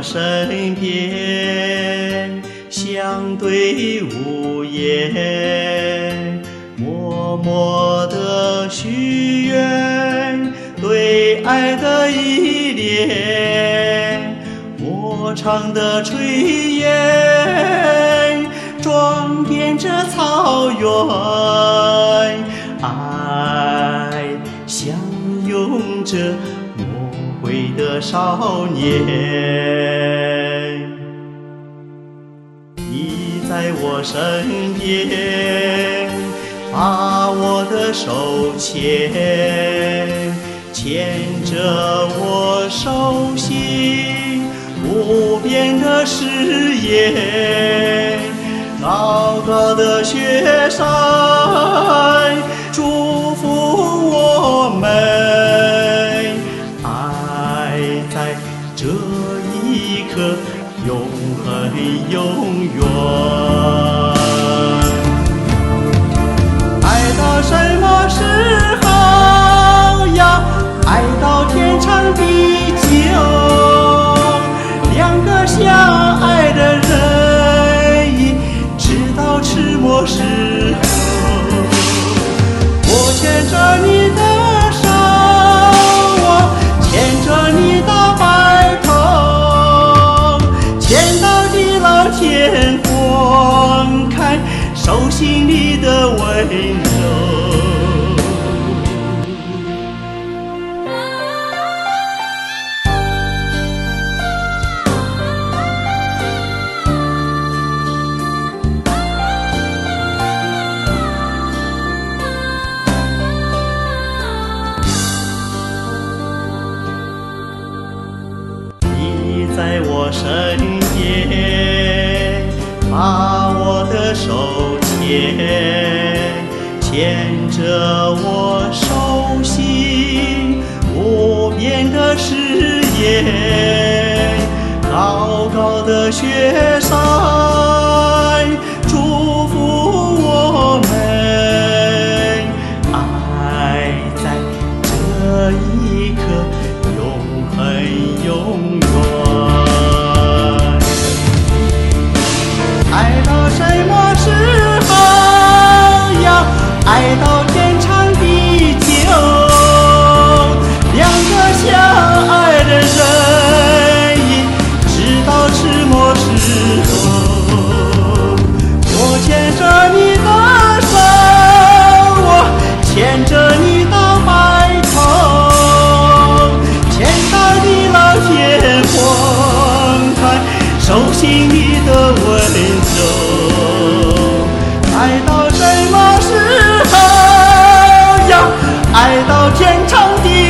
身边，相对无言，默默地许愿，对爱的依恋，默唱的炊烟，装点着草原，爱相拥着魔鬼的少年。你在我身边，把我的手牵，牵着我手心无边的视野，高高的雪山祝福我们，爱在这一刻永恒永远。爱到什么时候呀？爱到天长地久，两个相爱的人直到迟暮时候。我牵着你的手，我牵着你到白头，牵到地老天荒开，手心里的温柔。你在我身边，把我的手牵，牵着我手心无边的视野，高高的雪山祝福我们，爱在这一刻永恒永远。爱到什么时候呀？爱到天长地久，两个相爱的人直到迟暮时候。我牵着你的手，我牵着你到白头，牵到地老天荒开，手心里的温柔。爱到什么时候呀？爱到天长地